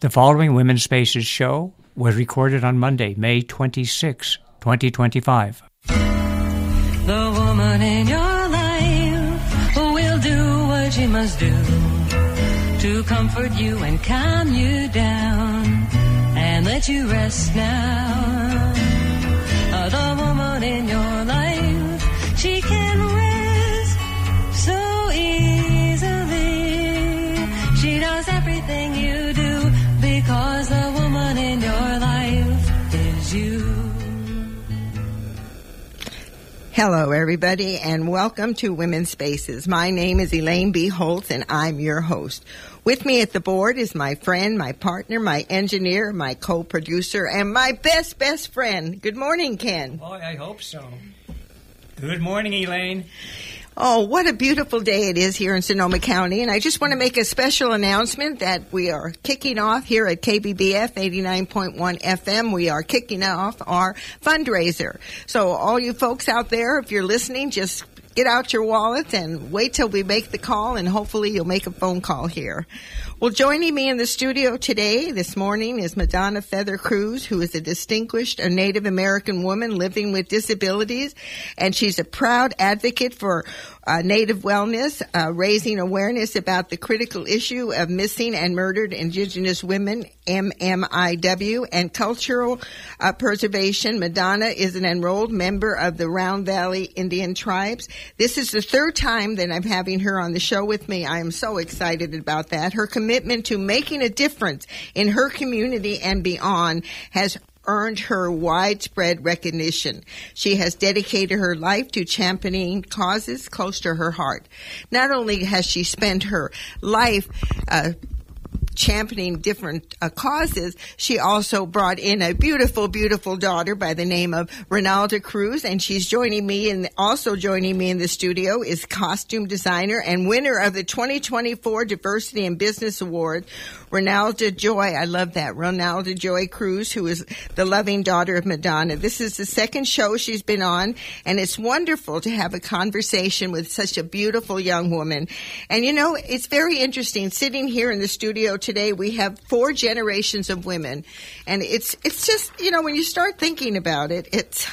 The following Women's Spaces show was recorded on Monday, May 26, 2025. The woman in your life will do what she must do to comfort you and calm you down and let you rest now. The woman in your life, she can rest so easily. She does everything you do because the woman in your life is you. Hello, everybody, and welcome to Women's Spaces. My name is Elaine B. Holtz, and I'm your host. With me at the board is my friend, my partner, my engineer, my co-producer, and my best friend. Good morning, Ken. Oh, I hope so. Good morning, Elaine. Oh, what a beautiful day it is here in Sonoma County. And I just want to make a special announcement that we are kicking off here at KBBF 89.1 FM. We are kicking off our fundraiser. So all you folks out there, if you're listening, just get out your wallets and wait till we make the call, and hopefully you'll make a phone call here. Well, joining me in the studio this morning, is Madonna Feather Cruz, who is a distinguished Native American woman living with disabilities, and she's a proud advocate for Native wellness, raising awareness about the critical issue of missing and murdered Indigenous women, MMIW, and cultural preservation. Madonna is an enrolled member of the Round Valley Indian Tribes. This is the third time that I'm having her on the show with me. I am so excited about that. Her commitment to making a difference in her community and beyond has earned her widespread recognition. She has dedicated her life to championing causes close to her heart. Not only has she spent her life championing different causes, she also brought in a beautiful daughter by the name of Ronalda Cruz, and she's joining me, and also joining me in the studio is costume designer and winner of the 2024 Diversity in Business Award, Ronalda Joy. I love that. Ronalda Joy Cruz, who is the loving daughter of Madonna. This is the second show she's been on, and it's wonderful to have a conversation with such a beautiful young woman. And you know, it's very interesting sitting here in the studio today. We have 4 generations of women, and it's just, you know, when you start thinking about it,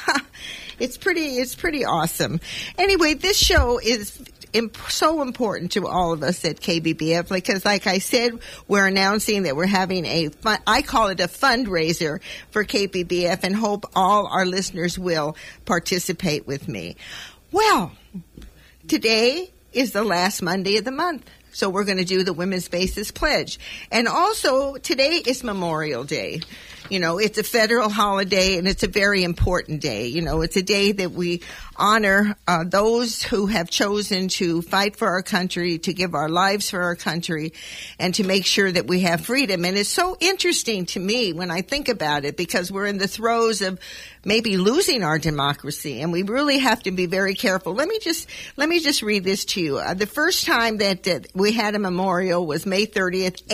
it's pretty awesome. Anyway, this show is so important to all of us at KBBF because, like I said, we're announcing that we're having I call it a fundraiser for KBBF, and hope all our listeners will participate with me. Well, today is the last Monday of the month, so we're going to do the Women's Spaces Pledge. And also, today is Memorial Day. You know, it's a federal holiday, and it's a very important day. You know, it's a day that we honor those who have chosen to fight for our country, to give our lives for our country, and to make sure that we have freedom. And it's so interesting to me when I think about it, because we're in the throes of maybe losing our democracy, and we really have to be very careful. Let me just read this to you. The first time that we had a memorial was May 30th,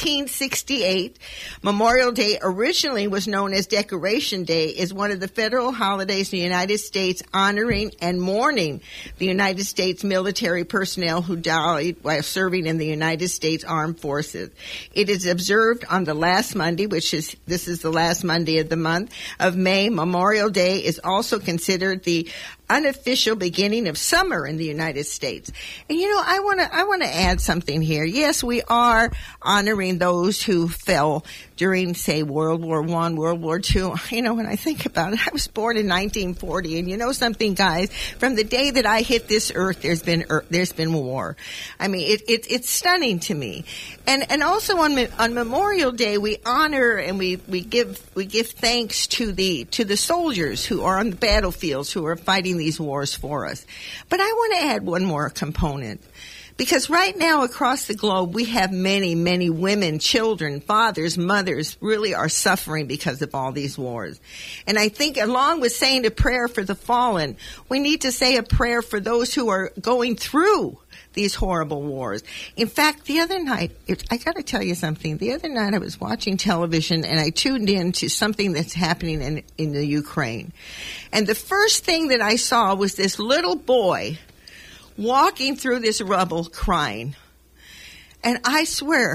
1868. Memorial Day originally was known as Decoration Day, is one of the federal holidays in the United States honoring and mourning the United States military personnel who died while serving in the United States Armed Forces. It is observed on the last Monday, this is the last Monday of the month of May. Memorial Day is also considered the unofficial beginning of summer in the United States. And you know, I want to add something here. Yes, we are honoring those who fell during, say, World War I, World War II. You know, when I think about it, I was born in 1940, and you know something, guys, from the day that I hit this earth, there's been war. I mean, it's stunning to me. And also on Memorial Day, we honor and we give thanks to the soldiers who are on the battlefields, who are fighting these wars for us. But I want to add one more component. Because right now across the globe, we have many, many women, children, fathers, mothers really are suffering because of all these wars. And I think along with saying a prayer for the fallen, we need to say a prayer for those who are going through these horrible wars. In fact, the other night, I got to tell you something. The other night I was watching television and I tuned in to something that's happening in the Ukraine. And the first thing that I saw was this little boy walking through this rubble crying. And I swear,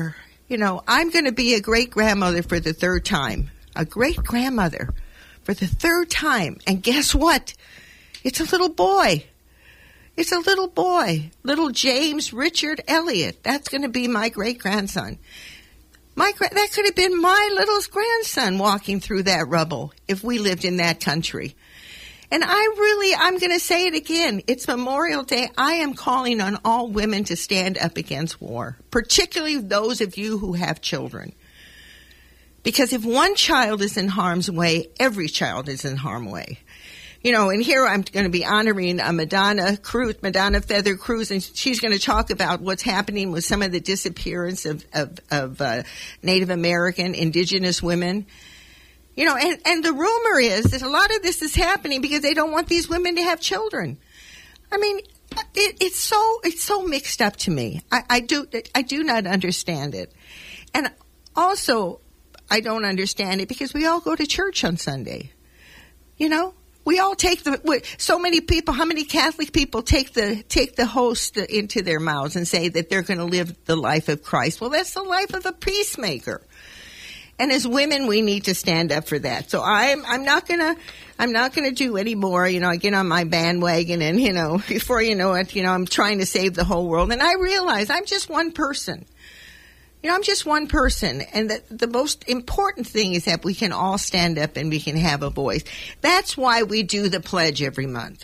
I'm going to be a great-grandmother for the third time. A great-grandmother for the third time. And guess what? It's a little boy. It's a little boy. Little James Richard Elliott. That's going to be my great-grandson. That could have been my little grandson walking through that rubble if we lived in that country. And I'm going to say it again. It's Memorial Day. I am calling on all women to stand up against war, particularly those of you who have children. Because if one child is in harm's way, every child is in harm's way. And here I'm going to be honoring Madonna Feather Cruz, and she's going to talk about what's happening with some of the disappearance of Native American, indigenous women. And the rumor is that a lot of this is happening because they don't want these women to have children. I mean, it's so mixed up to me. I do not understand it. And also, I don't understand it because we all go to church on Sunday. We all take so many people, how many Catholic people take the host into their mouths and say that they're going to live the life of Christ? Well, that's the life of a peacemaker. And as women, we need to stand up for that. So I'm not gonna do any more. I get on my bandwagon, and before you know it, I'm trying to save the whole world. And I realize I'm just one person. I'm just one person, and the most important thing is that we can all stand up and we can have a voice. That's why we do the pledge every month.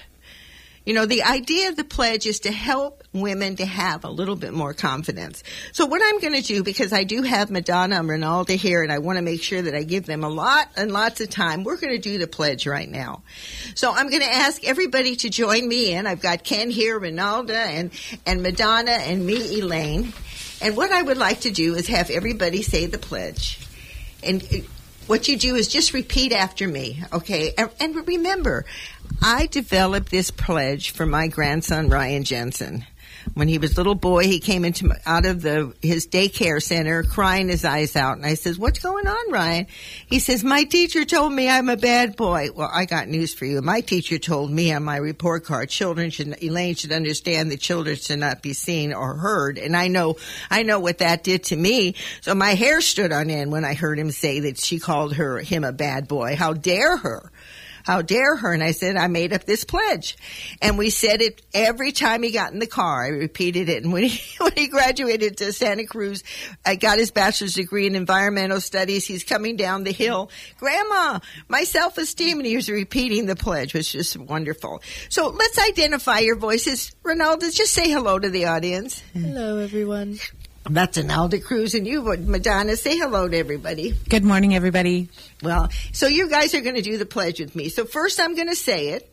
The idea of the pledge is to help women to have a little bit more confidence. So what I'm going to do, because I do have Madonna and Ronalda here, and I want to make sure that I give them a lot and lots of time, we're going to do the pledge right now. So I'm going to ask everybody to join me in. I've got Ken here, Ronalda, and Madonna, and me, Elaine. And what I would like to do is have everybody say the pledge. And what you do is just repeat after me, okay? And remember, I developed this pledge for my grandson, Ryan Jensen. When he was a little boy, he came out of his daycare center crying his eyes out. And I says, "What's going on, Ryan?" He says, "My teacher told me I'm a bad boy." Well, I got news for you. My teacher told me on my report card, Elaine should understand that children should not be seen or heard. And I know what that did to me. So my hair stood on end when I heard him say that she called him a bad boy. How dare her? How dare her? And I said, I made up this pledge. And we said it every time he got in the car. I repeated it. And when he graduated to Santa Cruz, I got his bachelor's degree in environmental studies. He's coming down the hill. "Grandma, my self-esteem." And he was repeating the pledge, which is wonderful. So let's identify your voices. Ronalda, just say hello to the audience. Hello, everyone. That's Ronalda Cruz, and you, Madonna, say hello to everybody. Good morning, everybody. Well, so you guys are going to do the pledge with me. So first, I'm going to say it.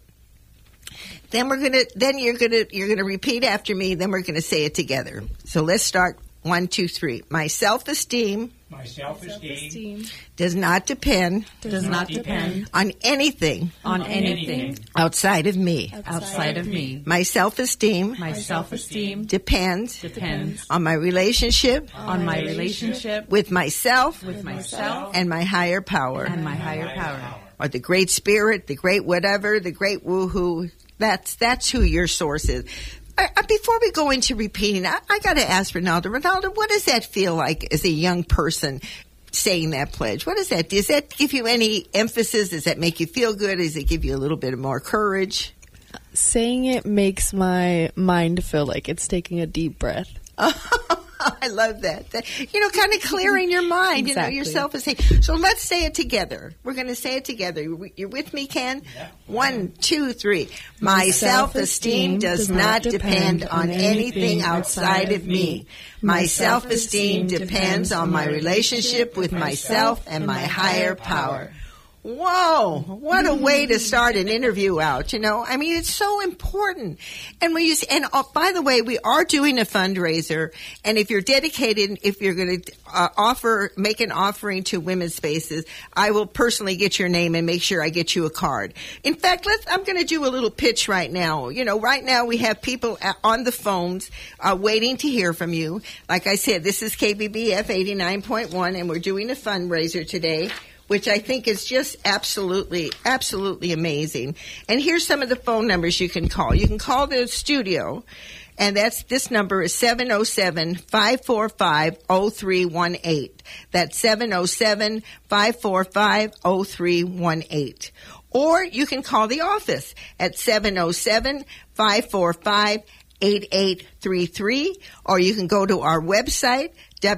Then you're going to repeat after me. Then we're going to say it together. So let's start. 1, 2, 3. My self-esteem. My self-esteem does not depend on anything outside of me. My self-esteem depends on my relationship with myself and my higher power. Or the great spirit, the great whatever, the great woohoo. That's who your source is. Before we go into repeating, I got to ask Ronalda. Ronalda, what does that feel like as a young person saying that pledge? What does that do? Does that give you any emphasis? Does that make you feel good? Does it give you a little bit more courage? Saying it makes my mind feel like it's taking a deep breath. I love that. Kind of clearing your mind, Exactly. Your self-esteem. So let's say it together. We're going to say it together. You're with me, Ken? Yeah. 1, 2, 3. My self-esteem does not depend on anything outside of me. My self-esteem depends on my relationship with myself and my higher power. Whoa, what a way to start an interview out, I mean, it's so important. And by the way, we are doing a fundraiser, and if you're dedicated, if you're going to make an offering to Women's Spaces, I will personally get your name and make sure I get you a card. In fact, I'm going to do a little pitch right now. Right now we have people on the phones waiting to hear from you. Like I said, this is KBBF 89.1, and we're doing a fundraiser today, which I think is just absolutely, absolutely amazing. And here's some of the phone numbers you can call. You can call the studio And this number is 707-545-0318. That's 707-545-0318. Or you can call the office at 707-545-8833, or you can go to our website,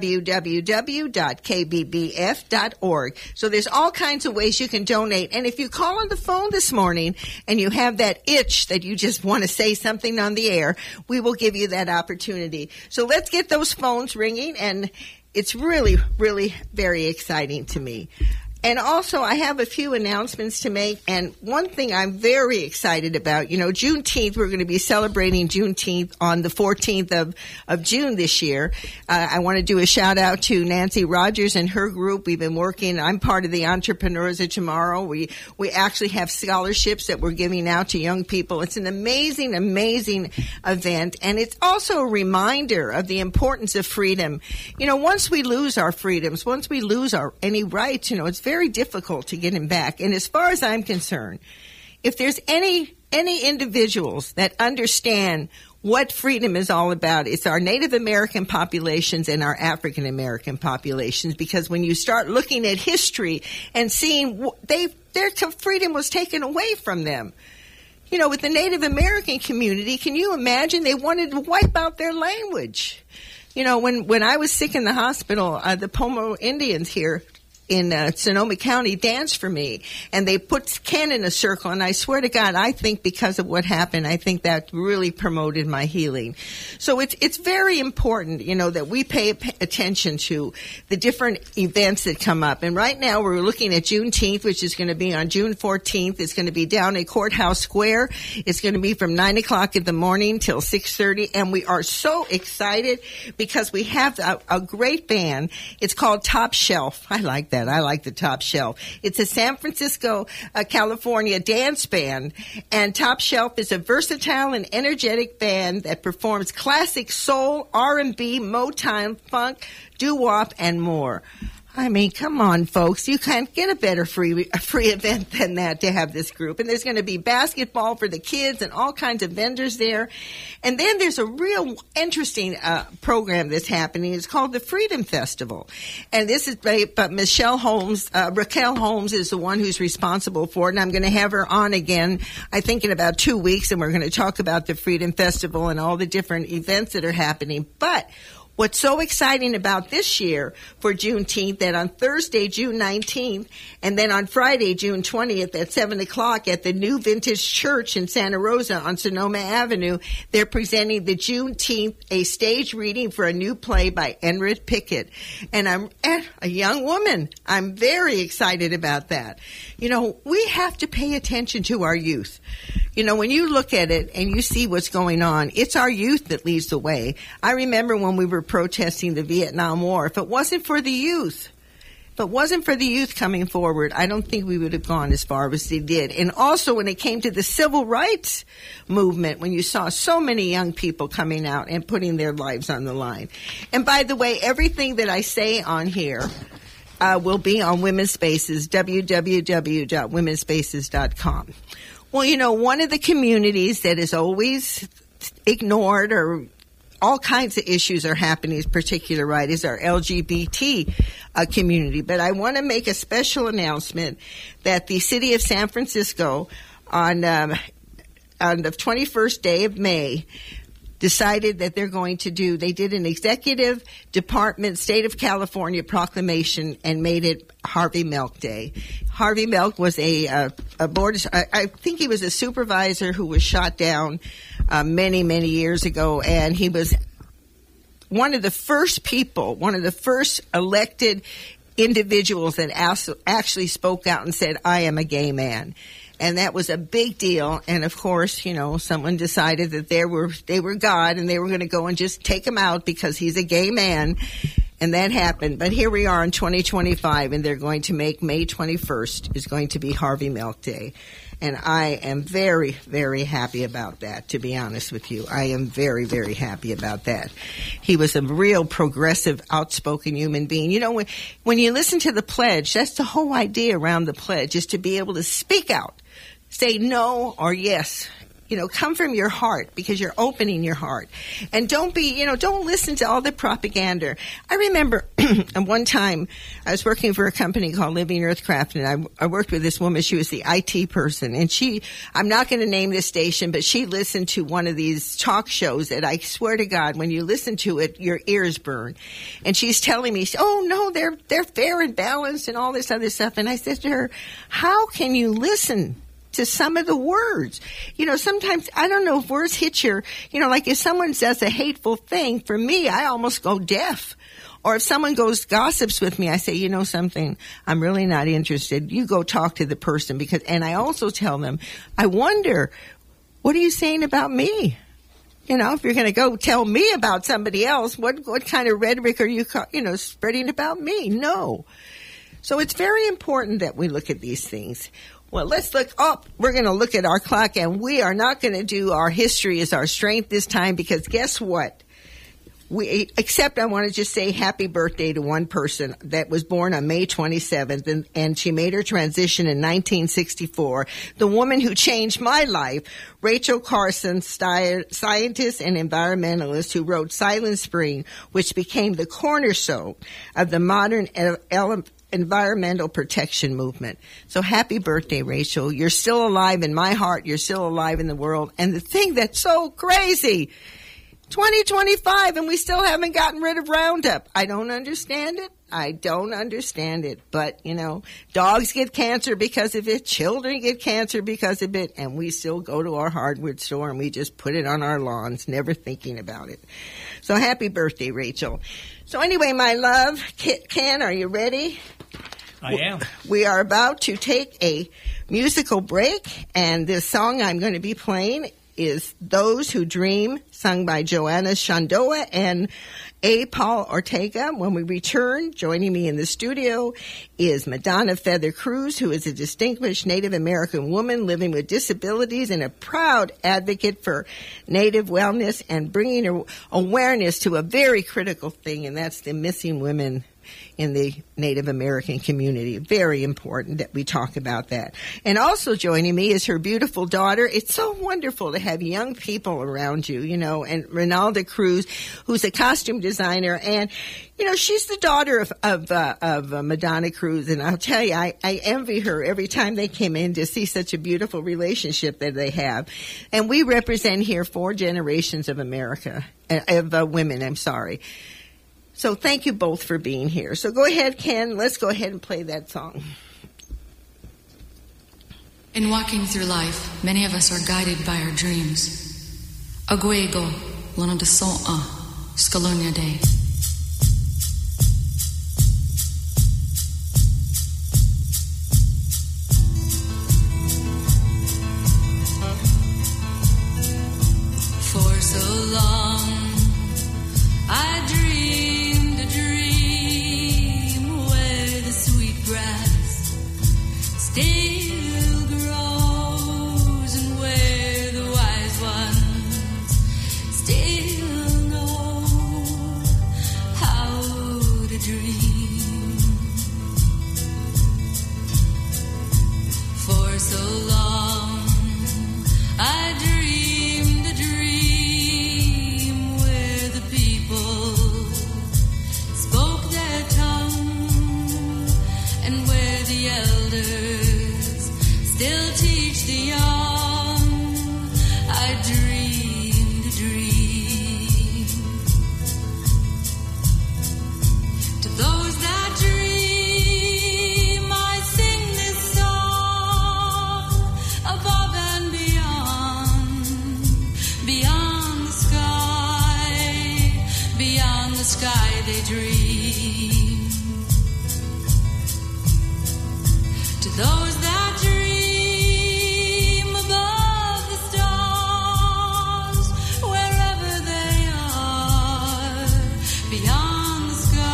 www.kbbf.org. So there's all kinds of ways you can donate. And if you call on the phone this morning and you have that itch that you just want to say something on the air, we will give you that opportunity. So let's get those phones ringing, and it's really, really very exciting to me. And also, I have a few announcements to make. And one thing I'm very excited about, Juneteenth, we're going to be celebrating Juneteenth on the 14th of June this year. I want to do a shout out to Nancy Rogers and her group. We've been working. I'm part of the Entrepreneurs of Tomorrow. We actually have scholarships that we're giving out to young people. It's an amazing, amazing event. And it's also a reminder of the importance of freedom. Once we lose our freedoms, once we lose any rights, it's very difficult to get him back. And as far as I'm concerned, if there's any individuals that understand what freedom is all about, it's our Native American populations and our African American populations, because when you start looking at history and seeing their freedom was taken away from them. With the Native American community, can you imagine they wanted to wipe out their language? When I was sick in the hospital, the Pomo Indians here in Sonoma County danced for me, and they put Ken in a circle, and I swear to God, I think because of what happened, I think that really promoted my healing. So it's very important, that we pay attention to the different events that come up. And right now we're looking at Juneteenth, which is going to be on June 14th. It's going to be down at Courthouse Square. It's going to be from 9 o'clock in the morning till 6:30, and we are so excited because we have a great band. It's called Top Shelf. I like that. I like the Top Shelf. It's a San Francisco, California dance band, and Top Shelf is a versatile and energetic band that performs classic soul, R&B, Motown, funk, doo-wop, and more. I mean, come on, folks. You can't get a better free event than that to have this group. And there's going to be basketball for the kids and all kinds of vendors there. And then there's a real interesting program that's happening. It's called the Freedom Festival. And this is by Michelle Holmes. Raquel Holmes is the one who's responsible for it. And I'm going to have her on again, I think, in about 2 weeks. And we're going to talk about the Freedom Festival and all the different events that are happening. But what's so exciting about this year for Juneteenth, that on Thursday, June 19th, and then on Friday, June 20th at 7 o'clock at the New Vintage Church in Santa Rosa on Sonoma Avenue, they're presenting the Juneteenth, a stage reading for a new play by Enrid Pickett. And I'm a young woman. I'm very excited about that. We have to pay attention to our youth. When you look at it and you see what's going on, it's our youth that leads the way. I remember when we were protesting the Vietnam War. If it wasn't for the youth coming forward, I don't think we would have gone as far as they did. And also when it came to the civil rights movement, when you saw so many young people coming out and putting their lives on the line. And by the way, everything that I say on here will be on Women's Spaces, www.womenspaces.com. Well, one of the communities that is always ignored, or all kinds of issues are happening, right, is our LGBT community. But I want to make a special announcement that the city of San Francisco on the 21st day of May decided that they did an executive department state of California proclamation and made it Harvey Milk Day. Harvey Milk was I think he was a supervisor who was shot down many, many years ago, and he was one of the first elected individuals that actually spoke out and said, I am a gay man. And that was a big deal. And of course, someone decided that they were God and they were going to go and just take him out because he's a gay man. And that happened. But here we are in 2025, and they're going to make May 21st is going to be Harvey Milk Day. And I am very, very happy about that, to be honest with you. I am very, very happy about that. He was a real progressive, outspoken human being. When you listen to the pledge, that's the whole idea around the pledge, is to be able to speak out, say no or yes come from your heart, because you're opening your heart. And don't listen to all the propaganda. I remember one time I was working for a company called Living Earthcraft, and I worked with this woman. She was the IT person, and I'm not going to name this station, but she listened to one of these talk shows that I swear to God, when you listen to it, your ears burn. And she's telling me, oh no, they're fair and balanced and all this other stuff. And I said to her, how can you listen to some of the words? Sometimes, I don't know if words hit your, like if someone says a hateful thing, for me, I almost go deaf. Or if someone gossips with me, I say, something, I'm really not interested. You go talk to the person, and I also tell them, I wonder, what are you saying about me? If you're going to go tell me about somebody else, what kind of rhetoric are you, spreading about me? No. So it's very important that we look at these things. Well, let's look up. We're going to look at our clock, and we are not going to do our history as our strength this time, because guess what? Except I want to just say happy birthday to one person that was born on May 27th, and she made her transition in 1964. The woman who changed my life, Rachel Carson, scientist and environmentalist who wrote Silent Spring, which became the cornerstone of the modern environmental protection movement. So happy birthday, Rachel. You're still alive in my heart. You're still alive in the world. And the thing that's so crazy, 2025 and we still haven't gotten rid of Roundup. I don't understand it. But, dogs get cancer because of it. Children get cancer because of it. And we still go to our hardware store and we just put it on our lawns, never thinking about it. So happy birthday, Rachel. So anyway, my love, Ken, are you ready? I am. We are about to take a musical break, and this song I'm going to be playing is Those Who Dream, sung by Joanna Shandoa and A. Paul Ortega. When we return, joining me in the studio is Madonna Feather Cruz, who is a distinguished Native American woman living with disabilities and a proud advocate for Native wellness and bringing awareness to a very critical thing, and that's the missing women in the Native American community. Very important that we talk about that. And also joining me is her beautiful daughter. It's so wonderful to have young people around you, and Rinalda Cruz, who's a costume designer. And, she's the daughter of Madonna Cruz. And I'll tell you, I envy her every time they came in to see such a beautiful relationship that they have. And we represent here 4 generations of America, of women, I'm sorry. So thank you both for being here. So go ahead, Ken. Let's go ahead and play that song. In walking through life, many of us are guided by our dreams. Aguego, lana de so'a, scalonia day. For so long, I dreamed a dream where the sweet grass still grows and where the wise ones still know how to dream. For so long, I dreamed a dream where the people spoke their tongue and where the elders still teach the young. I dreamed a dream. To those that dream, I sing this song above and beyond the sky they dream. To those that dream above the stars, wherever they are, beyond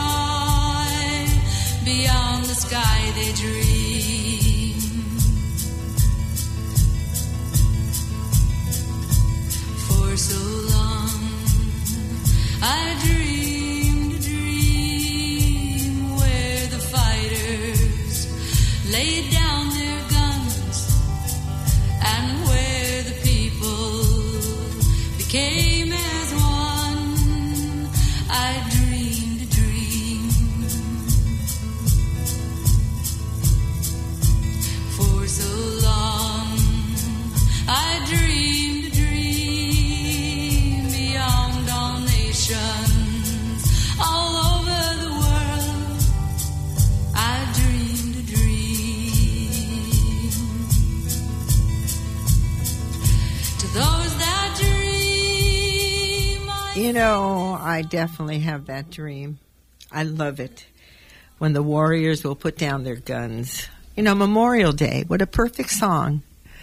the sky they dream. For so long, I dreamed a dream where the fighters laid down their guns and where the people came as one. I dreamed a dream. For so long, I dreamed a dream beyond all nations, all over the world. I dreamed a dream. To those that dream, I definitely have that dream. I love it when the warriors will put down their guns. Memorial Day, what a perfect song.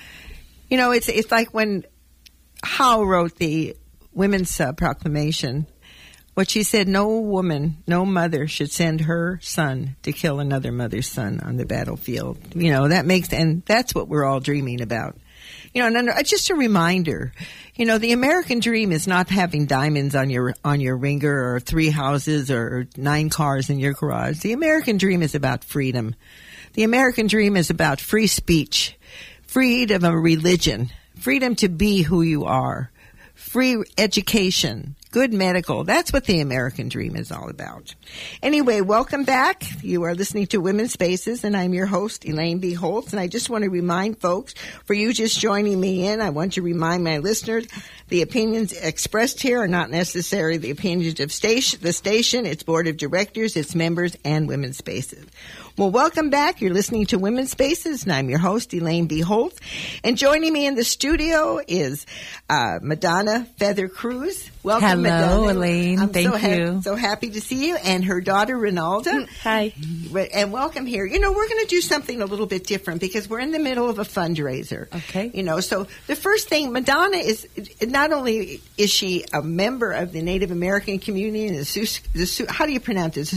It's like when Howe wrote the Women's Proclamation. What she said, no woman, no mother should send her son to kill another mother's son on the battlefield. And that's what we're all dreaming about. And just a reminder, the American dream is not having diamonds on your ringer or 3 houses or 9 cars in your garage. The American dream is about freedom. The American dream is about free speech, freedom of religion, freedom to be who you are, free education, good medical. That's what the American dream is all about. Anyway, welcome back. You are listening to Women's Spaces, and I'm your host, Elaine B. Holtz. And I just want to remind folks, for you just joining me in, I want to remind my listeners, the opinions expressed here are not necessarily the opinions of the station, its board of directors, its members, and Women's Spaces. Well, welcome back. You're listening to Women's Spaces, and I'm your host, Elaine B. Holtz. And joining me in the studio is Madonna Feather Cruz. Welcome, Hello, Madonna. Elaine. Thank you. So happy to see you. And her daughter, Rinalda. Hi. And welcome here. We're going to do something a little bit different because we're in the middle of a fundraiser. Okay. So the first thing, Madonna is, not only is she a member of the Native American community, and how do you pronounce it?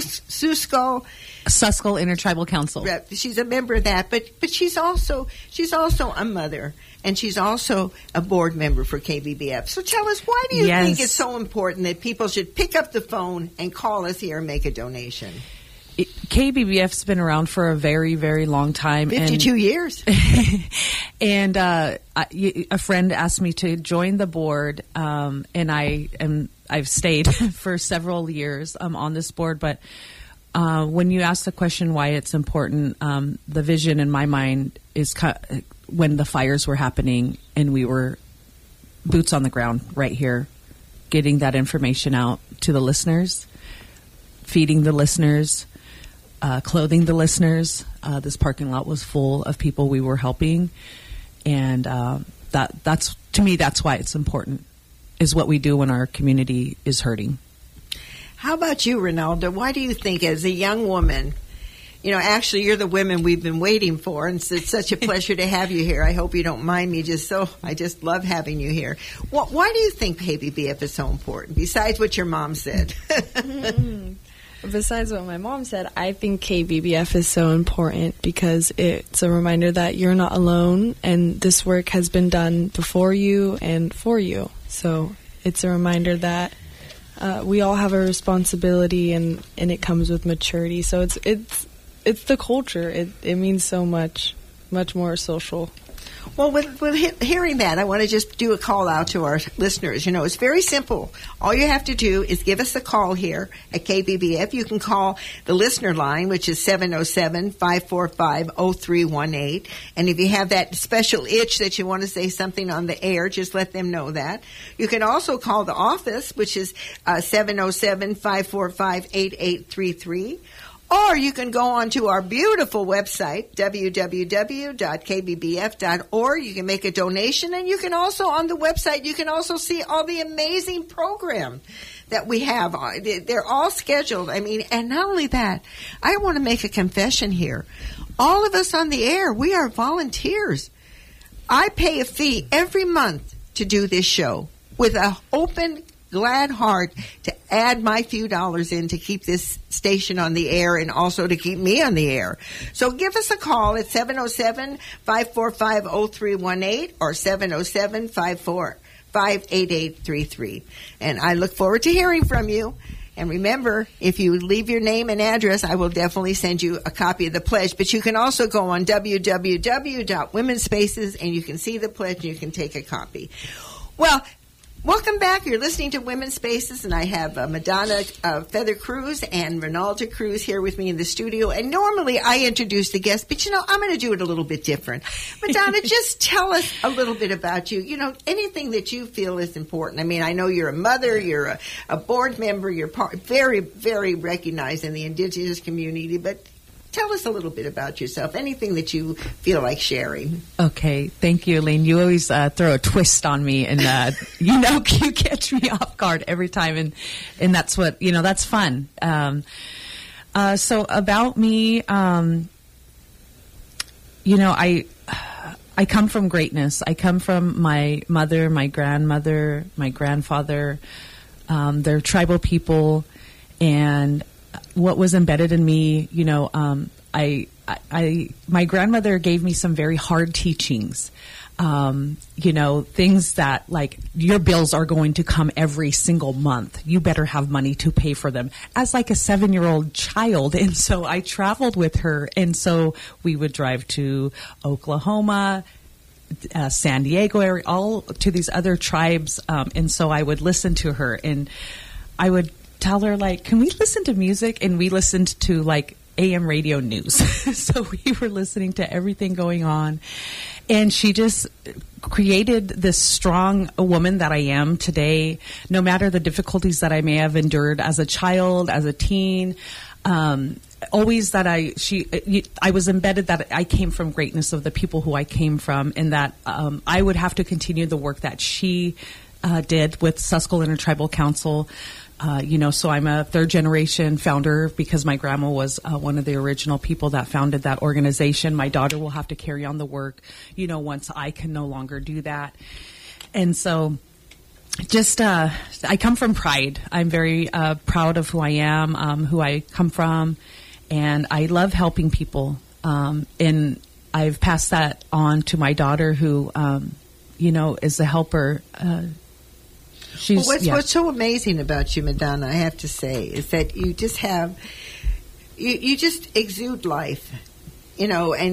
Susquehanna Intertribal Council. She's a member of that, but she's also a mother, and she's also a board member for KBBF. So tell us, why do you think it's so important that people should pick up the phone and call us here and make a donation? KBBF's been around for a very, very long time. 52 years. And a friend asked me to join the board, and I've stayed for several years on this board, but when you ask the question why it's important, the vision in my mind is when the fires were happening and we were boots on the ground right here, getting that information out to the listeners, feeding the listeners, clothing the listeners. This parking lot was full of people we were helping, and that's to me, that's why it's important, is what we do when our community is hurting. How about you, Rinalda? Why do you think, as a young woman, actually you're the women we've been waiting for, and it's such a pleasure to have you here. I hope you don't mind me. I just love having you here. Why do you think KBBF is so important, besides what your mom said? Besides what my mom said, I think KBBF is so important because it's a reminder that you're not alone, and this work has been done before you and for you. So it's a reminder that we all have a responsibility, and it comes with maturity. So it's the culture. It means so much more social. Well, with hearing that, I want to just do a call out to our listeners. It's very simple. All you have to do is give us a call here at KBBF. You can call the listener line, which is 707-545-0318. And if you have that special itch that you want to say something on the air, just let them know that. You can also call the office, which is 707-545-8833. Or you can go onto our beautiful website, www.kbbf.org. You can make a donation, and you can also, on the website, you can also see all the amazing program that we have. They're all scheduled. And not only that, I want to make a confession here. All of us on the air, we are volunteers. I pay a fee every month to do this show with an open, glad heart to add my few dollars in to keep this station on the air and also to keep me on the air. So give us a call at 707-545-0318 or 707-545-8833. And I look forward to hearing from you. And remember, if you leave your name and address, I will definitely send you a copy of the pledge. But you can also go on www.womenspaces and you can see the pledge and you can take a copy. Well, Welcome back. You're listening to Women's Spaces, and I have Madonna Feather Cruz and Ronalda Cruz here with me in the studio. And normally I introduce the guests, but, I'm going to do it a little bit different. Madonna, just tell us a little bit about you. Anything that you feel is important. I mean, I know you're a mother, you're a board member, you're very, very recognized in the Indigenous community, but tell us a little bit about yourself, anything that you feel like sharing. Okay, thank you, Elaine. You always throw a twist on me, and you catch me off guard every time, and that's what that's fun. So about me, I come from greatness. I come from my mother, my grandmother, my grandfather. They're tribal people, and what was embedded in me, my grandmother gave me some very hard teachings. Things that like your bills are going to come every single month. You better have money to pay for them as like a 7-year-old child. And so I traveled with her. And so we would drive to Oklahoma, San Diego area, all to these other tribes. And so I would listen to her, and I would tell her, like, can we listen to music? And we listened to like AM radio news. So we were listening to everything going on. And she just created this strong woman that I am today, no matter the difficulties that I may have endured as a child, as a teen. Always that I was embedded that I came from greatness of the people who I came from, and that I would have to continue the work that she did with Susquehanna Intertribal Council. So I'm a third generation founder because my grandma was one of the original people that founded that organization. My daughter will have to carry on the work, once I can no longer do that. And so just, I come from pride. I'm very proud of who I am, who I come from, and I love helping people. And I've passed that on to my daughter who, is a helper. What's so amazing about you, Madonna, I have to say, is that you just have, you just exude life, and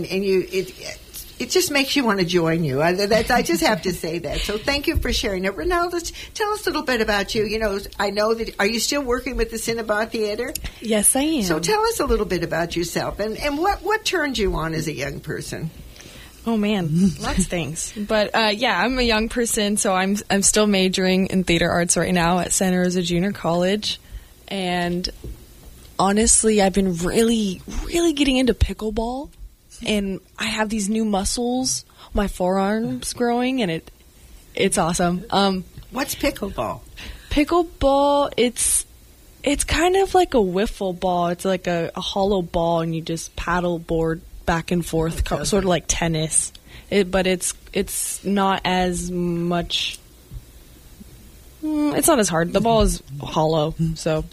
it just makes you want to join you. I just have to say that. So thank you for sharing it. Ronalda, tell us a little bit about you. I know that, are you still working with the Cinnabon Theater? Yes, I am. So tell us a little bit about yourself and what turned you on as a young person? Oh man, lots of things. But I'm a young person, so I'm still majoring in theater arts right now at Santa Rosa Junior College. And honestly, I've been really, really getting into pickleball, and I have these new muscles, my forearms growing, and it's awesome. What's pickleball? Pickleball, it's kind of like a wiffle ball. It's like a hollow ball, and you just paddle board back and forth, sort of like tennis, but it's not as much. It's not as hard. The ball is hollow. So,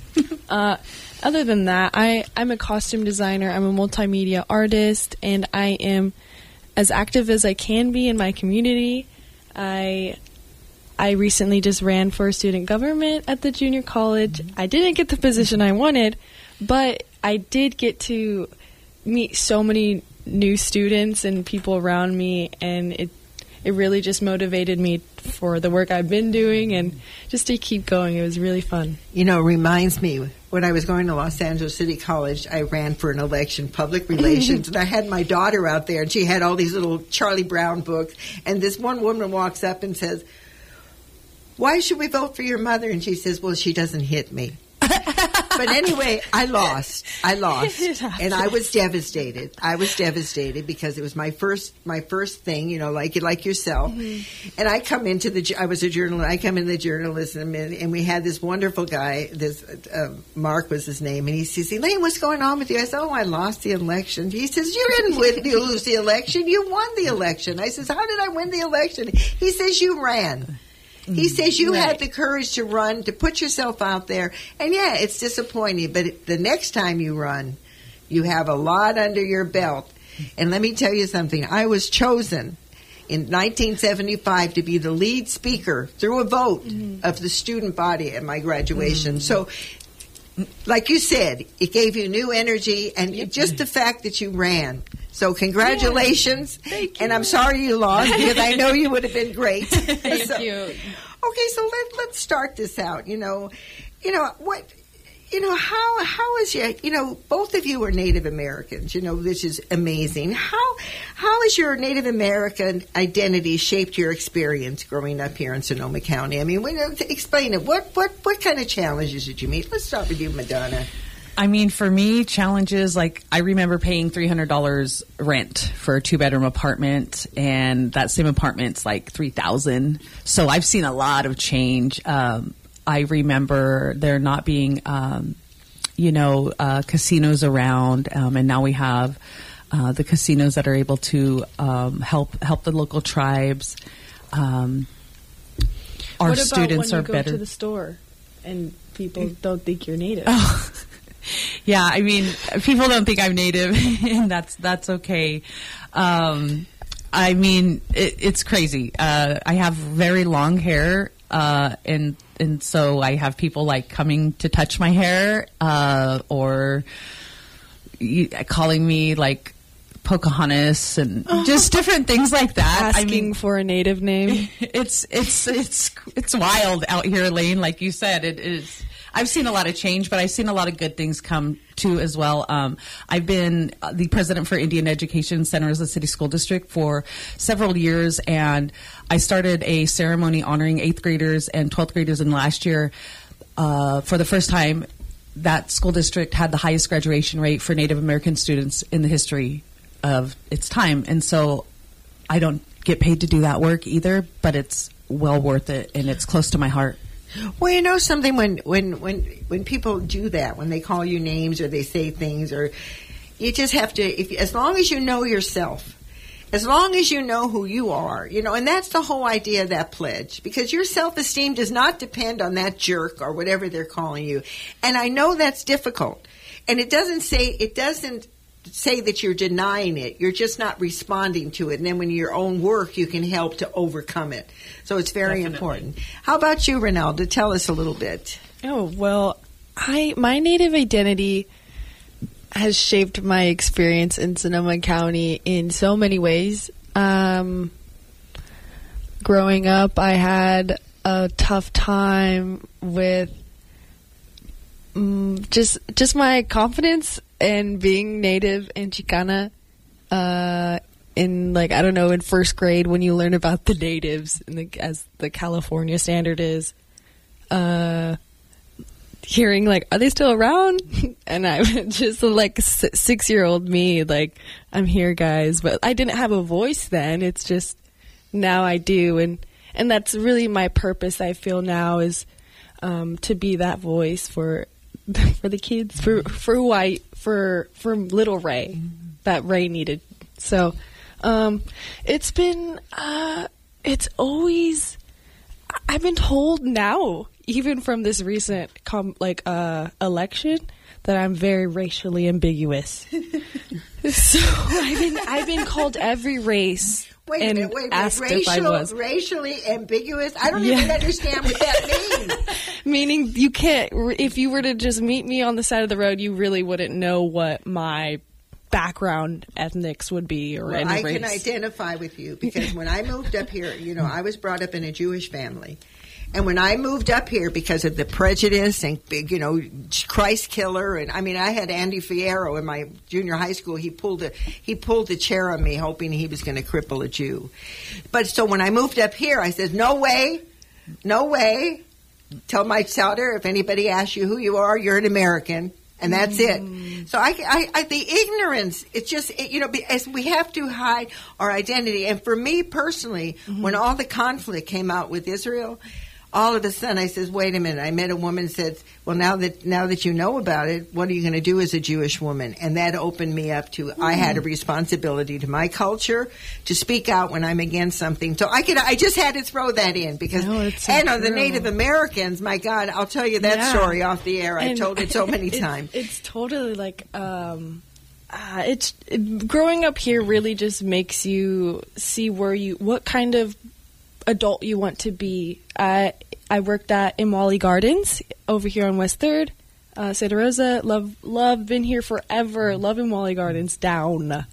other than that, I'm a costume designer. I'm a multimedia artist, and I am as active as I can be in my community. I recently just ran for student government at the junior college. I didn't get the position I wanted, but I did get to meet so many new students and people around me, and it really just motivated me for the work I've been doing and just to keep going. It was really fun. It reminds me, when I was going to Los Angeles City College, I ran for an election, public relations, and I had my daughter out there, and she had all these little Charlie Brown books, and this one woman walks up and says, "Why should we vote for your mother?" And she says, "Well, she doesn't hit me." But anyway, I lost, and I was devastated. Because it was my first thing, like yourself. Mm-hmm. And I come into I was a journalist. I come into journalism, and we had this wonderful guy. This Mark was his name, and he says, "Elaine, what's going on with you?" I said, "Oh, I lost the election." He says, "You didn't lose the election. You won the election." I says, "How did I win the election?" He says, "You ran." He says you had the courage to run, to put yourself out there. And, yeah, it's disappointing. But the next time you run, you have a lot under your belt. And let me tell you something. I was chosen in 1975 to be the lead speaker through a vote of the student body at my graduation. So, like you said, it gave you new energy and just the fact that you ran. So congratulations. Thank you. And I'm sorry you lost because I know you would have been great. Thank you. Okay, so let's start this out. How is both of you are Native Americans. This is amazing. How has your Native American identity shaped your experience growing up here in Sonoma County? I mean, explain it. What kind of challenges did you meet? Let's start with you, Madonna. I mean, for me, challenges, like, I remember paying $300 rent for a 2-bedroom apartment, and that same apartment's like $3,000. So I've seen a lot of change. I remember there not being, casinos around, and now we have the casinos that are able to help the local tribes. Our what about students when are you go better to the store and people don't think you're Native? Oh. Yeah, I mean, people don't think I'm Native, and that's okay. I mean, it's crazy. I have very long hair, and so I have people like coming to touch my hair, or calling me like Pocahontas, and just different things like that. Asking for a Native name. It's wild out here, Elaine. Like you said, it is. I've seen a lot of change, but I've seen a lot of good things come too as well. I've been the president for Indian Education Santa Rosa City School District for several years, and I started a ceremony honoring 8th graders and 12th graders in last year. For the first time, that school district had the highest graduation rate for Native American students in the history of its time. And so I don't get paid to do that work either, but it's well worth it, and it's close to my heart. Well, something when people do that, when they call you names or they say things, or you just have to, as long as you know yourself, as long as you know who you are, and that's the whole idea of that pledge, because your self-esteem does not depend on that jerk or whatever they're calling you. And I know that's difficult. And it doesn't say that you're denying it. You're just not responding to it. And then when your own work, you can help to overcome it. So it's very important. How about you, Ronaldo? Tell us a little bit. Oh, well, my Native identity has shaped my experience in Sonoma County in so many ways. Growing up, I had a tough time with just my confidence and being Native and Chicana, in first grade when you learn about the natives as the California standard is, hearing are they still around? And I just 6-year-old me, I'm here, guys, but I didn't have a voice then. It's just now I do, and that's really my purpose. I feel now is to be that voice for the kids, for little Ray, that Ray needed. So, it's been, it's always, I've been told now, even from this recent, election, that I'm very racially ambiguous. So I've been called every race. Wait a minute. Asked if I was racially ambiguous. I don't even understand what that means. Meaning you can't. If you were to just meet me on the side of the road, you really wouldn't know what my background, ethnics would be, or any race. I can identify with you because when I moved up here, I was brought up in a Jewish family. And when I moved up here because of the prejudice and Christ killer, and I had Andy Fierro in my junior high school. He pulled a chair on me, hoping he was going to cripple a Jew. But so when I moved up here, I said, "No way, no way." Tell my daughter, if anybody asks you who you are, you're an American, and that's it. So I the ignorance, it's just as we have to hide our identity. And for me personally, when all the conflict came out with Israel, all of a sudden I says, wait a minute. I met a woman and said, well, now that you know about it, what are you going to do as a Jewish woman? And that opened me up to, I had a responsibility to my culture to speak out when I'm against something. So I just had to throw that in because, the Native Americans, my God, I'll tell you that story off the air. I've told it so many times. It's totally it's growing up here really just makes you see what kind of adult you want to be. I worked at Imwali Gardens over here on West 3rd, Santa Rosa. Love, been here forever. Love Imwali Gardens down.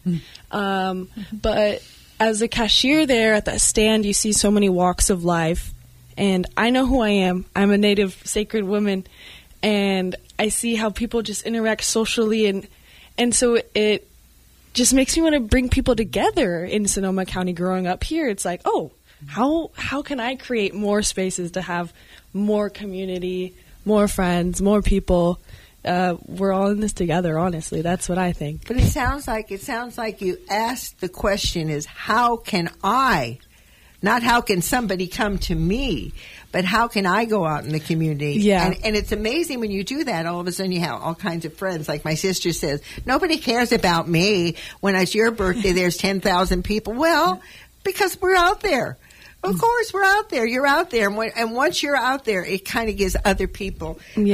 But as a cashier there at that stand, you see so many walks of life, And I know who I am. I'm a Native sacred woman, and I see how people just interact socially, and so it just makes me want to bring people together in Sonoma County. Growing up here, it's like, oh, how can I create more spaces to have more community, more friends, more people? We're all in this together, honestly. That's what I think. But it sounds like you asked the question is, how can I, not how can somebody come to me, but how can I go out in the community? Yeah. And it's amazing when you do that, all of a sudden you have all kinds of friends. Like my sister says, nobody cares about me. When it's your birthday, there's 10,000 people. Well, because we're out there. Of course, we're out there. You're out there. And once you're out there, it kind of gives other people,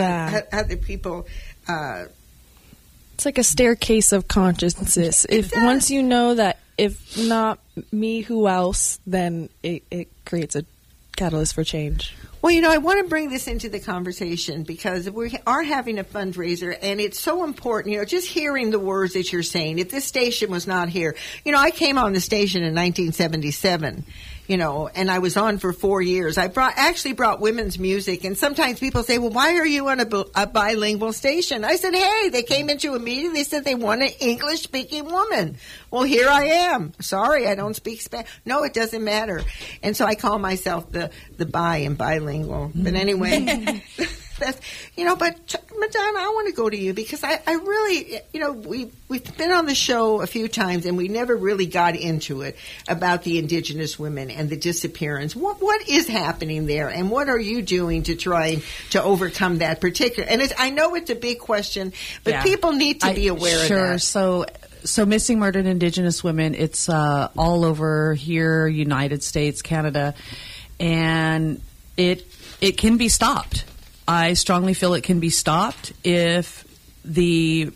it's like a staircase of consciousness. Once you know that if not me, who else, then it creates a catalyst for change. Well, I want to bring this into the conversation because we are having a fundraiser, and it's so important, just hearing the words that you're saying. If this station was not here, I came on the station in 1977. And I was on for 4 years. I actually brought women's music, and sometimes people say, well, why are you on a bilingual station? I said, hey, they came into a meeting, they said they want an English-speaking woman. Well, here I am. Sorry, I don't speak Spanish. No, it doesn't matter. And so I call myself the bi and bilingual. But anyway, that's, but Madonna, I want to go to you because I really, we've been on the show a few times and we never really got into it about the indigenous women and the disappearance. What is happening there, and what are you doing to try to overcome that particular? And I know it's a big question, but people need to be aware of that. Sure. So Missing Murdered Indigenous Women, it's all over here, United States, Canada, and it can be stopped. I strongly feel it can be stopped if the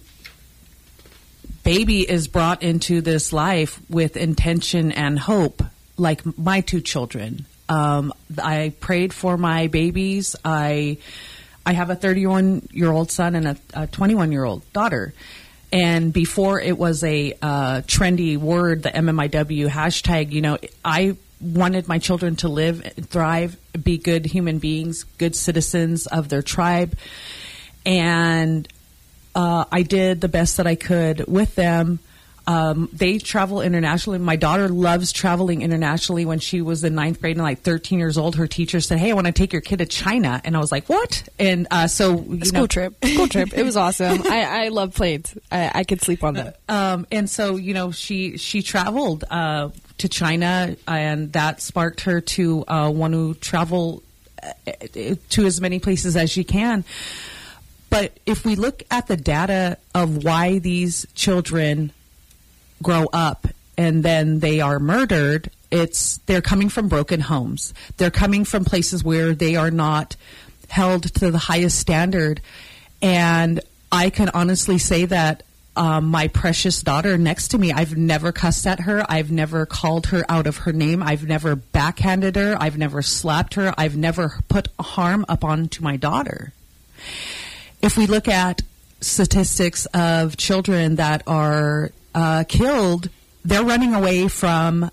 baby is brought into this life with intention and hope, like my two children. I prayed for my babies. I have a 31-year-old son and a 21-year-old daughter. And before it was a trendy word, the MMIW hashtag, I wanted my children to live, thrive, be good human beings, good citizens of their tribe. And I did the best that I could with them. They travel internationally. My daughter loves traveling internationally. When she was in 9th grade and like 13 years old, her teacher said, hey, I want to take your kid to China. And I was like, what? And School trip. It was awesome. I love planes. I could sleep on them. And so, she traveled to China, and that sparked her to want to travel to as many places as she can. But if we look at the data of why these children grow up and then they are murdered, they're coming from broken homes. They're coming from places where they are not held to the highest standard. And I can honestly say that my precious daughter next to me, I've never cussed at her. I've never called her out of her name. I've never backhanded her. I've never slapped her. I've never put harm upon to my daughter. If we look at statistics of children that are killed, they're running away from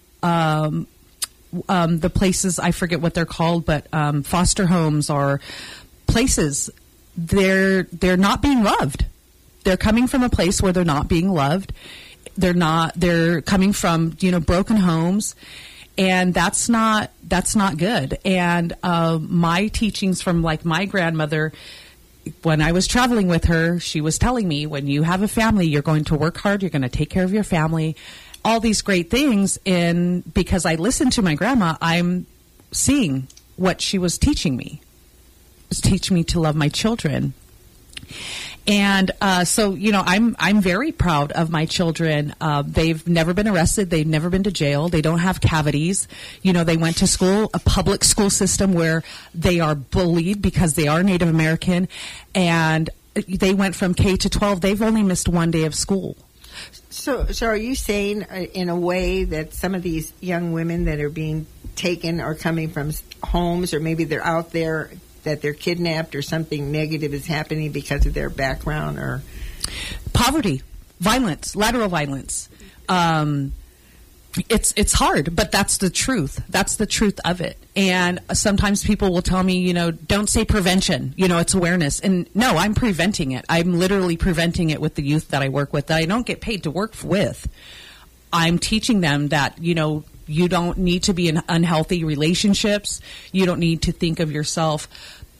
the places, I forget what they're called, but foster homes or places. They're not being loved. They're coming from a place where they're not being loved. They're coming from, broken homes. And that's not good. And my teachings from like my grandmother, when I was traveling with her, she was telling me, when you have a family, you're going to work hard, you're going to take care of your family, all these great things. And because I listened to my grandma, I'm seeing what she was teaching me. It was teaching me to love my children. And so, I'm very proud of my children. They've never been arrested. They've never been to jail. They don't have cavities. They went to school, a public school system where they are bullied because they are Native American. And they went from K to 12. They've only missed one day of school. So are you saying in a way that some of these young women that are being taken are coming from homes, or maybe they're out there, that they're kidnapped or something negative is happening because of their background or poverty, violence, lateral violence, it's hard, but that's the truth. That's the truth of it. And sometimes people will tell me, don't say prevention, it's awareness. And no, I'm preventing it. I'm literally preventing it with the youth that I work with, that I don't get paid to work with. I'm teaching them that, you don't need to be in unhealthy relationships. You don't need to think of yourself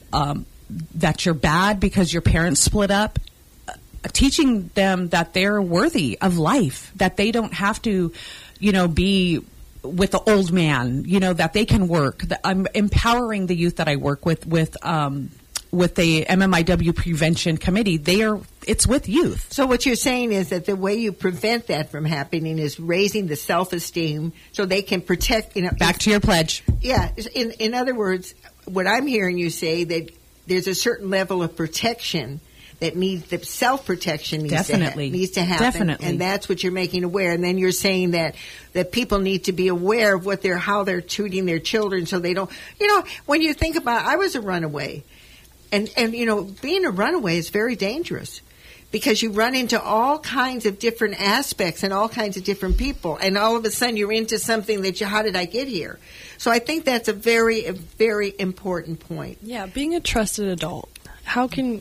that you're bad because your parents split up. Teaching them that they're worthy of life, that they don't have to, be with the old man, that they can work. I'm empowering the youth that I work with the MMIW Prevention Committee. It's with youth. So what you're saying is that the way you prevent that from happening is raising the self-esteem so they can protect. Back to your pledge. Yeah. In other words, what I'm hearing you say, that there's a certain level of protection that needs, the self-protection needs to happen. Definitely. And that's what you're making aware. And then you're saying that people need to be aware of how they're treating their children so they don't, when you think about, I was a runaway. And being a runaway is very dangerous because you run into all kinds of different aspects and all kinds of different people. And all of a sudden you're into something that how did I get here? So I think that's a very, very important point. Yeah, being a trusted adult. How can,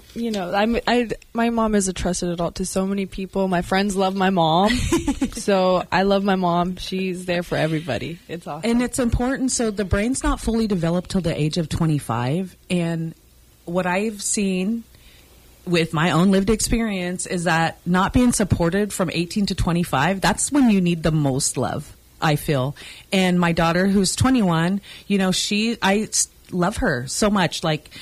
my mom is a trusted adult to so many people. My friends love my mom. So I love my mom. She's there for everybody. It's awesome. And it's important. So the brain's not fully developed till the age of 25. And what I've seen with my own lived experience is that not being supported from 18 to 25, that's when you need the most love, I feel. And my daughter, who's 21, I love her so much.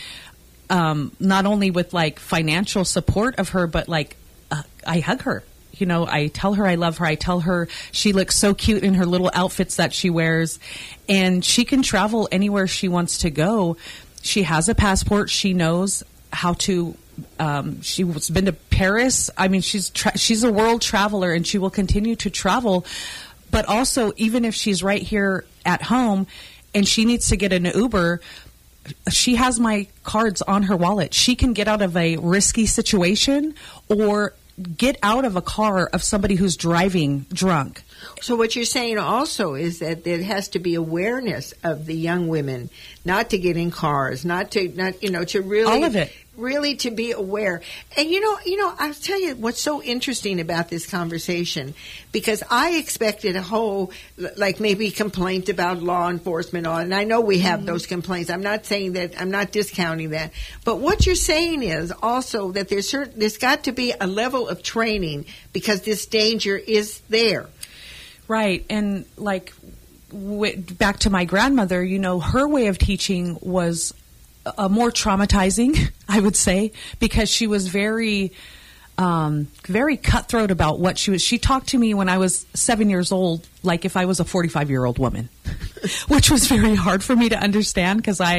Not only with financial support of her, but I hug her. I tell her I love her. I tell her she looks so cute in her little outfits that she wears, and she can travel anywhere she wants to go. She has a passport. She knows how to. She's been to Paris. I mean, she's a world traveler, and she will continue to travel. But also, even if she's right here at home and she needs to get an Uber, she has my cards on her wallet. She can get out of a risky situation or get out of a car of somebody who's driving drunk. So what you're saying also is that there has to be awareness of the young women not to get in cars, to really all of it. Really to be aware. And I'll tell you what's so interesting about this conversation, because I expected a whole, maybe complaint about law enforcement and I know we have those complaints. I'm not saying that, I'm not discounting that. But what you're saying is also that there's got to be a level of training because this danger is there. Right. And back to my grandmother, her way of teaching was more traumatizing, I would say, because she was very, very cutthroat about what she was. She talked to me when I was 7 years old, like if I was a 45-year-old woman, which was very hard for me to understand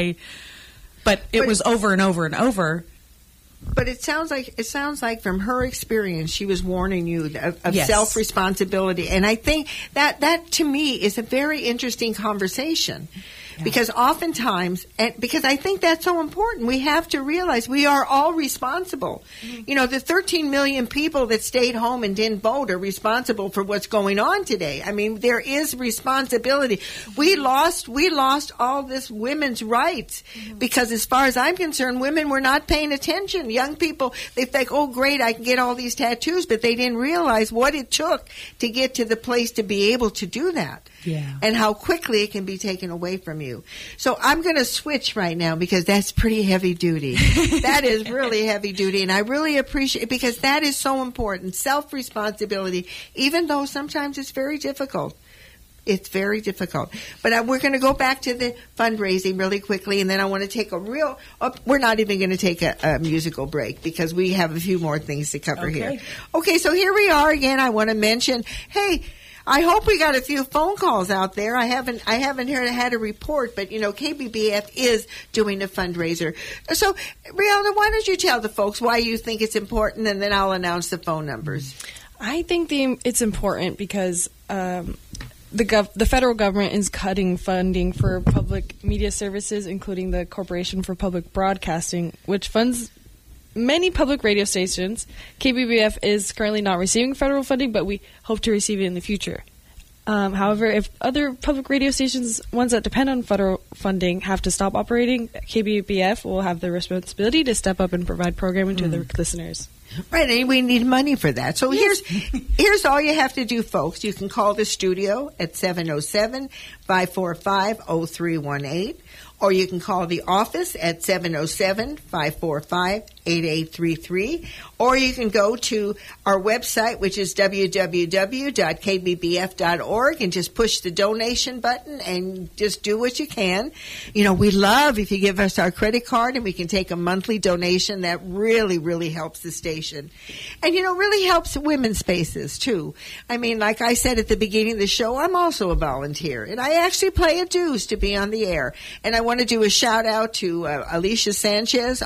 but it was over and over and over. But it sounds like from her experience, she was warning you of yes. self-responsibility. And I think that to me is a very interesting conversation. Yeah. Because oftentimes, because I think that's so important, we have to realize we are all responsible. Mm-hmm. The 13 million people that stayed home and didn't vote are responsible for what's going on today. I mean, there is responsibility. We lost all this women's rights because as far as I'm concerned, women were not paying attention. Young people, they think, oh, great, I can get all these tattoos, but they didn't realize what it took to get to the place to be able to do that. Yeah. And how quickly it can be taken away from you. So I'm going to switch right now because that's pretty heavy duty. That is really heavy duty. And I really appreciate it because that is so important. Self-responsibility, even though sometimes it's very difficult. It's very difficult. But we're going to go back to the fundraising really quickly, and then I want to take we're not even going to take a musical break because we have a few more things to cover here. Okay, so here we are again. I want to mention, hey, I hope we got a few phone calls out there. I haven't had a report, but KBBF is doing a fundraiser. So, Rihanna, why don't you tell the folks why you think it's important, and then I'll announce the phone numbers. I think it's important because the federal government is cutting funding for public media services, including the Corporation for Public Broadcasting, which funds many public radio stations. KBBF is currently not receiving federal funding, but we hope to receive it in the future. However, if other public radio stations, ones that depend on federal funding, have to stop operating, KBBF will have the responsibility to step up and provide programming to their listeners. Right, and we need money for that. So here's all you have to do, folks. You can call the studio at 707-545-0318, or you can call the office at 707-545-8833, or you can go to our website, which is www.kbbf.org, and just push the donation button and just do what you can. You know, we love if you give us our credit card and we can take a monthly donation. That really, really helps the station. And, you know, really helps women's spaces, too. I mean, like I said at the beginning of the show, I'm also a volunteer, and I actually pay a dues to be on the air. And I want to do a shout-out to Alicia Sanchez,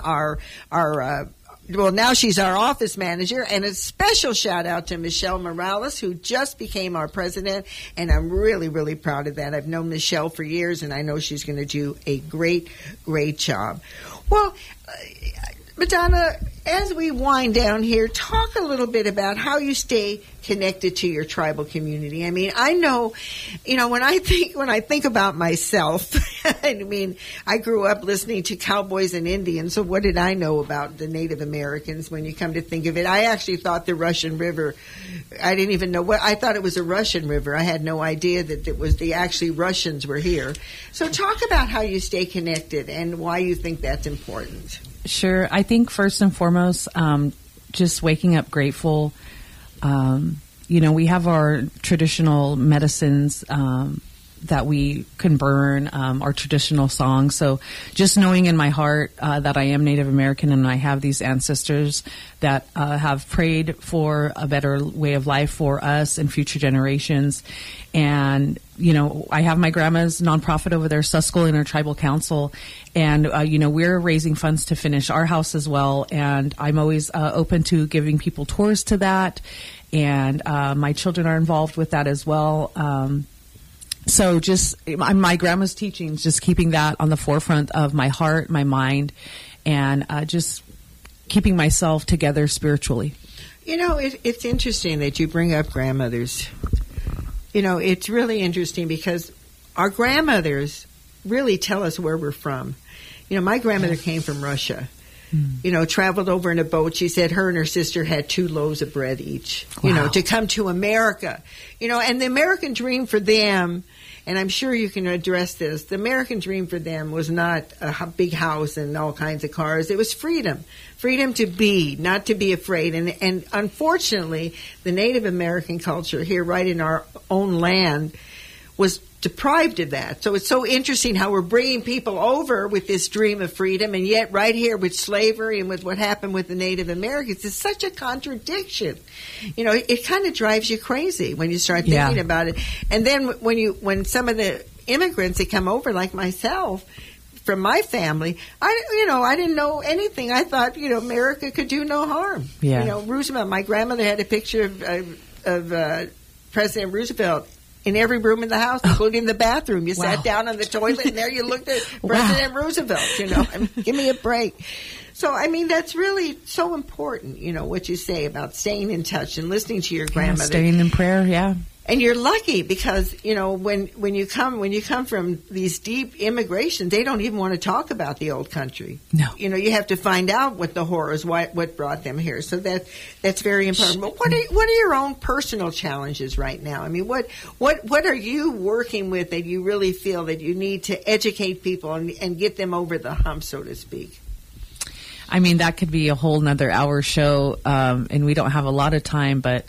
well, now she's our office manager, and a special shout-out to Michelle Morales, who just became our president, and I'm really, really proud of that. I've known Michelle for years, and I know she's going to do a great, great job. Well, Madonna, as we wind down here, talk a little bit about how you stay connected to your tribal community. I mean, I know, you know, when I think about myself, I mean, I grew up listening to cowboys and Indians, so what did I know about the Native Americans when you come to think of it? I actually thought the Russian River, I didn't even know I thought it was a Russian river. I had no idea that it was actually Russians were here. So talk about how you stay connected and why you think that's important. Sure. I think first and foremost, just waking up grateful. You know, we have our traditional medicines that we can burn, our traditional songs. So just knowing in my heart that I am Native American and I have these ancestors that have prayed for a better way of life for us and future generations. And, you know, I have my grandma's nonprofit over there, Susquehanna Intertribal Council. And, you know, we're raising funds to finish our house as well. And I'm always open to giving people tours to that. And my children are involved with that as well. So just my grandma's teachings, just keeping that on the forefront of my heart, my mind, and just keeping myself together spiritually. You know, it's interesting that you bring up grandmothers. You know, it's really interesting because our grandmothers really tell us where we're from. You know, my grandmother came from Russia. You know, traveled over in a boat. She said her and her sister had 2 loaves of bread each, you know, to come to America. You know, and the American dream for them, and I'm sure you can address this, the American dream for them was not a big house and all kinds of cars. It was freedom. Freedom to be, not to be afraid. And unfortunately, the Native American culture here right in our own land was deprived of that. So it's so interesting how we're bringing people over with this dream of freedom, and yet right here with slavery and with what happened with the Native Americans, it's such a contradiction. You know, it kind of drives you crazy when you start thinking about it. And then when some of the immigrants that come over, like myself, from my family, I didn't know anything. I thought, you know, America could do no harm. Yeah. You know, Roosevelt, my grandmother had a picture of President Roosevelt in every room in the house, including the bathroom. You sat down on the toilet, and there you looked at President Roosevelt, you know. I mean, give me a break. So, I mean, that's really so important, you know, what you say about staying in touch and listening to your grandmother. Staying in prayer, And you're lucky because, you know, when you come from these deep immigration, they don't even want to talk about the old country. No. You know, you have to find out what the horrors, what brought them here. So that's very important. But what are your own personal challenges right now? I mean, what are you working with that you really feel that you need to educate people and get them over the hump, so to speak? I mean, that could be a whole nother hour show, and we don't have a lot of time, but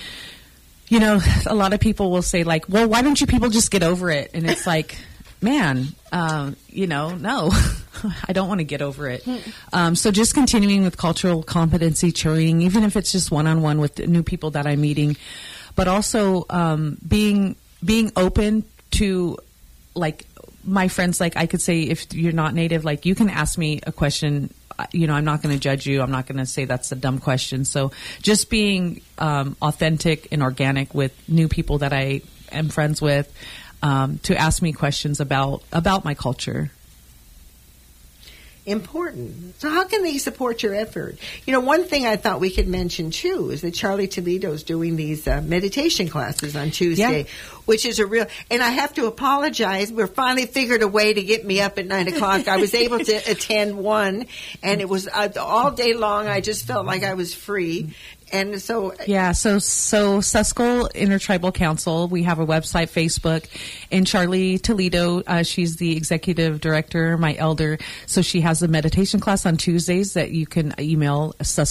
you know, a lot of people will say, like, well, why don't you people just get over it? And it's like, man, you know, no, I don't want to get over it. So just continuing with cultural competency training, even if it's just one-on-one with new people that I'm meeting, but also being open to, like, my friends. Like, I could say, if you're not Native, like, you can ask me a question. You know, I'm not going to judge you. I'm not going to say that's a dumb question. So just being authentic and organic with new people that I am friends with, to ask me questions about my culture. important. So how can they support your effort? You know, one thing I thought we could mention, too, is that Charlie Toledo's doing these meditation classes on Tuesday, which is a real... And I have to apologize. We're finally figured a way to get me up at 9 o'clock. I was able to attend one, and it was all day long. I just felt like I was free. And so... Yeah, so Susquehanna Intertribal Council, we have a website, Facebook, and Charlie Toledo, she's the executive director, my elder, so she has a meditation class on Tuesdays that you can email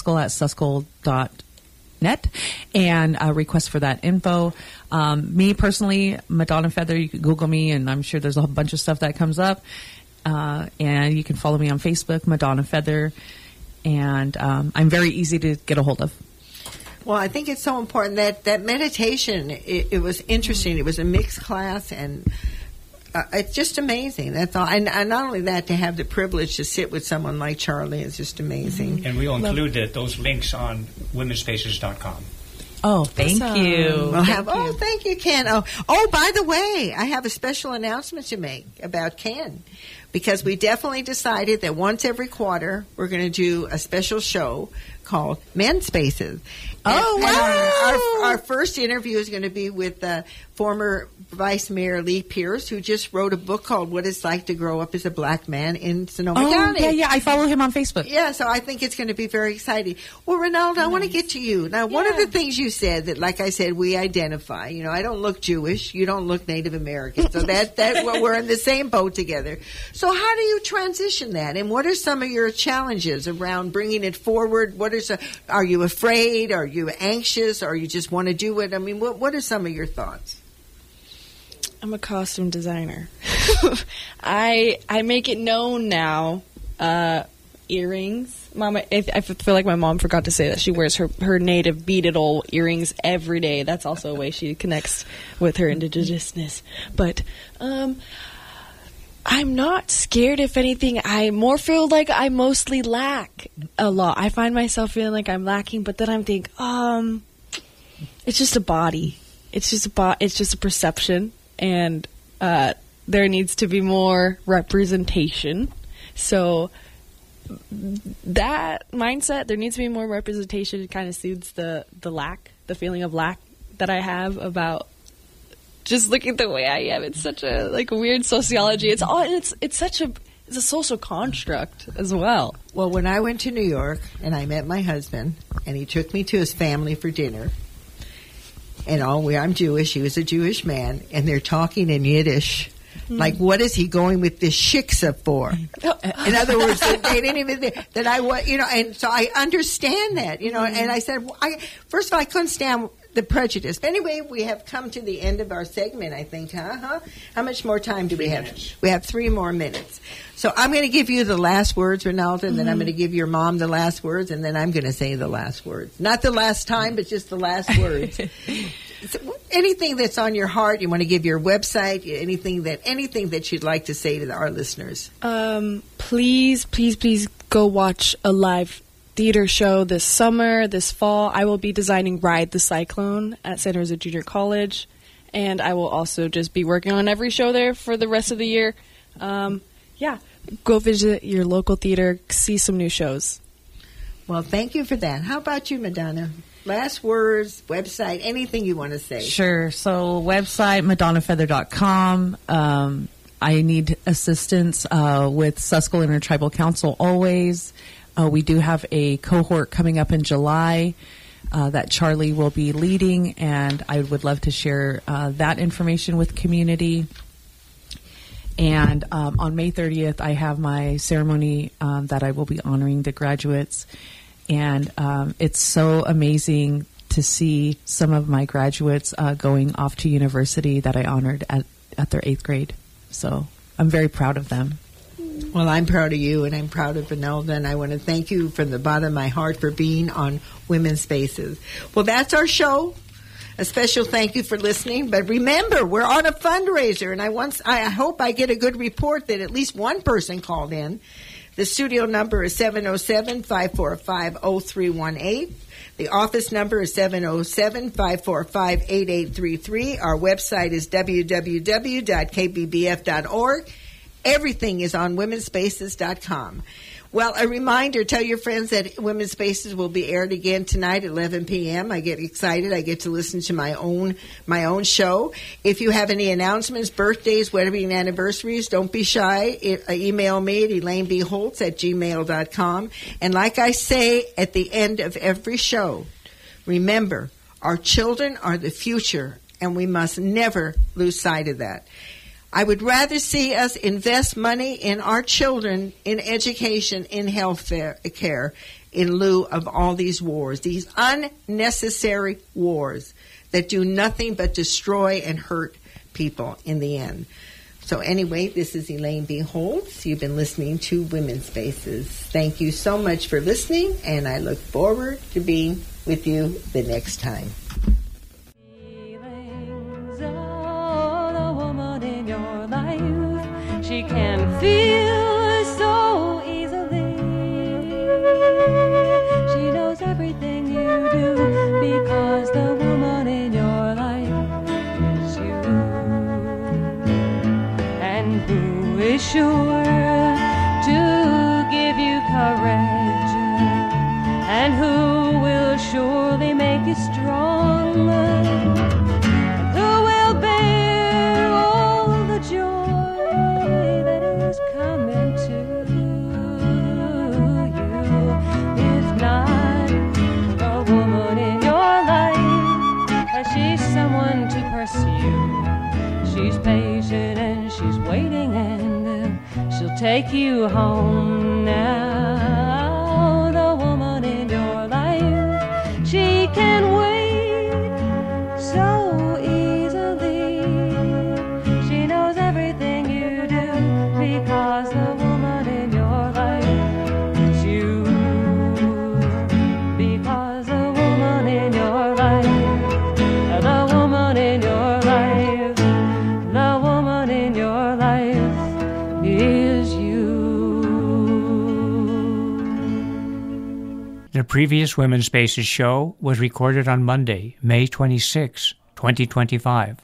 susquehanna@susquehanna.net and request for that info. Me personally, Madonna Feather, you can Google me, and I'm sure there's a whole bunch of stuff that comes up. And you can follow me on Facebook, Madonna Feather, and I'm very easy to get a hold of. Well, I think it's so important that meditation, it was interesting. It was a mixed class, and it's just amazing. That's all. And not only that, to have the privilege to sit with someone like Charlie is just amazing. And we'll include those links on womenspaces.com. Oh, thank you. Thank you, Ken. Oh, by the way, I have a special announcement to make about Ken, because we definitely decided that once every quarter we're going to do a special show called Men's Spaces. Wow! Our first interview is going to be with former Vice Mayor Lee Pierce, who just wrote a book called What It's Like to Grow Up as a Black Man in Sonoma County. Yeah, I follow him on Facebook. Yeah, so I think it's going to be very exciting. Well, Ronaldo, I want to get to you. Now, one of the things you said that, like I said, we identify. You know, I don't look Jewish. You don't look Native American. So that we're in the same boat together. So how do you transition that? And what are some of your challenges around bringing it forward? Are you afraid? Are you anxious? Or you just want to do it? I mean, what are some of your thoughts? I'm a costume designer. I make it known now. Earrings. Mama, I feel like my mom forgot to say that she wears her native beaded old earrings every day. That's also a way she connects with her indigenousness. But I'm not scared. If anything, I more feel like I mostly lack a lot. I find myself feeling like I'm lacking, but then I'm thinking, it's just a body. It's just a perception. And there needs to be more representation. So that mindset, there needs to be more representation. It kind of soothes the lack, the feeling of lack that I have about just looking at the way I am. It's such a weird sociology. It's a social construct as well. Well, when I went to New York and I met my husband and he took me to his family for dinner. And I'm Jewish. He was a Jewish man, and they're talking in Yiddish. Like, what is he going with this shiksa for? In other words, they didn't even that I was, and so I understand that, And I said, first of all, I couldn't stand the prejudice. But anyway, we have come to the end of our segment, I think, huh? How much more time do we have? 3 minutes. We have 3 more minutes. So I'm going to give you the last words, Ronaldo, and then I'm going to give your mom the last words, and then I'm going to say the last words. Not the last time, but just the last words. So anything that's on your heart, you want to give your website, anything that you'd like to say to our listeners. Please go watch a live theater show this summer, this fall. I will be designing Ride the Cyclone at Santa Rosa Junior College, and I will also just be working on every show there for the rest of the year. Go visit your local theater, see some new shows. Well, thank you for that. How about you, Madonna? Last words, website, anything you want to say. Sure. So website, madonnafeather.com. I need assistance with Susquehanna Intertribal Council always. We do have a cohort coming up in July that Charlie will be leading, and I would love to share that information with the community. And on May 30th, I have my ceremony that I will be honoring the graduates. And it's so amazing to see some of my graduates going off to university that I honored at their 8th grade. So I'm very proud of them. Well, I'm proud of you, and I'm proud of Vanelda, and I want to thank you from the bottom of my heart for being on Women's Spaces. Well, that's our show. A special thank you for listening. But remember, we're on a fundraiser, and I hope I get a good report that at least one person called in. The studio number is 707-545-0318. The office number is 707-545-8833. Our website is www.kbbf.org. everything is on womenspaces.com. Well, a reminder, tell your friends that Women's Spaces will be aired again tonight at 11 p.m. I get excited. I get to listen to my own show. If you have any announcements, birthdays, wedding anniversaries, don't be shy. Email me at ElaineBHoltz@gmail.com. And like I say at the end of every show, remember, our children are the future, and we must never lose sight of that. I would rather see us invest money in our children, in education, in health care, in lieu of all these wars, these unnecessary wars that do nothing but destroy and hurt people in the end. So anyway, this is Elaine B. Holtz. You've been listening to Women's Spaces. Thank you so much for listening, and I look forward to being with you the next time. She can feel so easily. She knows everything you do because the woman in your life is you. And who is sure to give you courage, and who will surely make you strong, who will bear all the joy coming to you. If not the woman in your life, she's someone to pursue. She's patient and she's waiting, and she'll take you home now. The woman in your life, she can wait so easily. She knows everything you do because the woman in your life is you. Because the woman in your life, the woman in your life, the woman in your life is you. The previous Women's Spaces show was recorded on Monday, May 26, 2025.